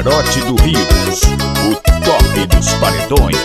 Camarote do Rios, o top dos paredões.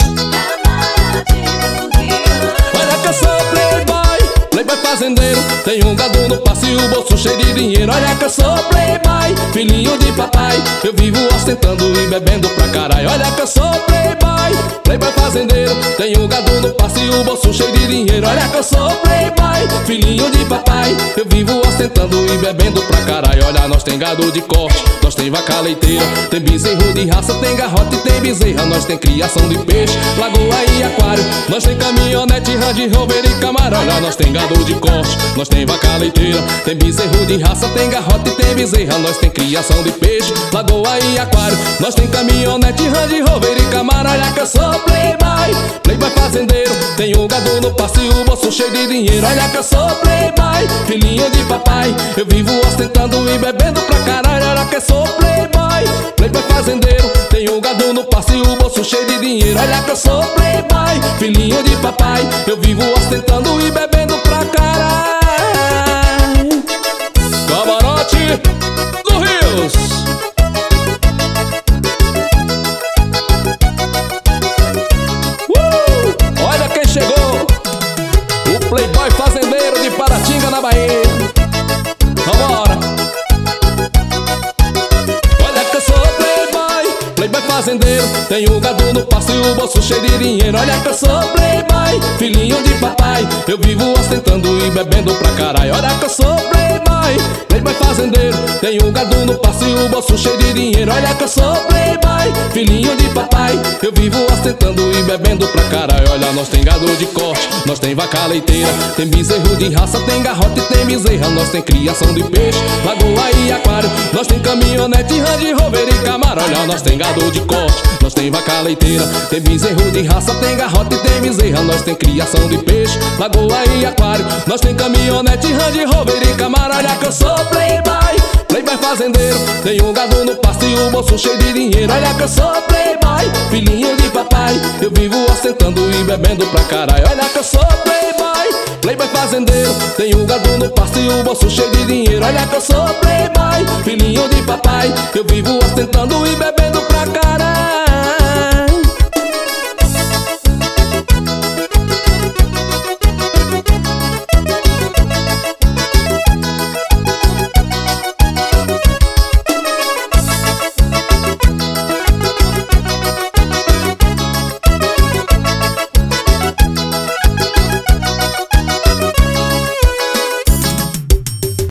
Olha que eu sou playboy, playboy fazendeiro. Tenho um gado no passe e o bolso cheio de dinheiro. Olha que eu sou playboy, filhinho de papai. Eu vivo ostentando e bebendo pra caralho. Olha que eu sou playboy, playboy fazendeiro. Tenho um gado no passe e o bolso cheio de dinheiro. Olha que eu sou playboy, filhinho de papai. Eu vivo ostentando e bebendo pra caralho. Olha, nós tem gado de corte, nós tem vaca leiteira, tem bezerro de raça, tem garrote e tem bezerra. Nós tem criação de peixe, lagoa e aquário. Nós tem caminhonete, Range Rover e Camaro. Olha, nós tem gado de corte, nós tem vaca leiteira, tem bezerro de raça, tem garrote e tem bezerra. Nós tem criação de peixe, lagoa e aquário. Nós tem caminhonete, Range Rover e Camaro. Olha que eu sou playboy, playboy fazendeiro. Tenho um gado no passe e o bolso cheio de dinheiro. Olha que eu sou playboy, filhinho de papai. Eu vivo ostentando e bebendo pra caralho. Olha que eu sou playboy, playboy fazendeiro. Tenho um gado no passe e o bolso cheio de dinheiro. Olha que eu sou playboy, filhinho de papai. Eu vivo ostentando e bebendo pra caralho. Camarote do Rios. Olha quem chegou, o playboy fazendeiro de Paratinga, na Bahia. Vambora. Olha que eu sou playboy, playboy fazendeiro. Tenho um gado no passe e o bolso cheio de dinheiro. Olha que eu sou playboy, filhinho de papai. Eu vivo ostentando e bebendo pra caralho. Olha que eu sou playboy, playboy fazendeiro. Tenho um gado no passe e o bolso cheio de dinheiro. Olha que eu sou playboy, filhinho de papai. Eu vivo ostentando e bebendo pra caralho. Olha, nós tem gado de corte, nós tem vaca leiteira, tem bezerro de raça, tem garrote e tem bezerra. Nós tem criação de peixe, lagoa e aquário. Nós tem caminhonete, Range Rover e Camaro. Olha, nós tem gado de corte, nós tem vaca leiteira, tem bezerro de raça, tem garrote e tem bezerra. Nós tem criação de peixe, lagoa e aquário. Nós tem caminhonete, Range Rover e Camaro. Olha que eu sou playboy, playboy fazendeiro. Tenho um gado no passe e o bolso cheio de dinheiro. Olha que eu sou playboy, filhinho de papai. Eu vivo ostentando e bebendo pra caralho. Olha que eu sou playboy, playboy fazendeiro. Tenho um gado no passe e o bolso cheio de dinheiro. Olha que eu sou playboy, filhinho de papai. Eu vivo ostentando e bebendo pra caralho.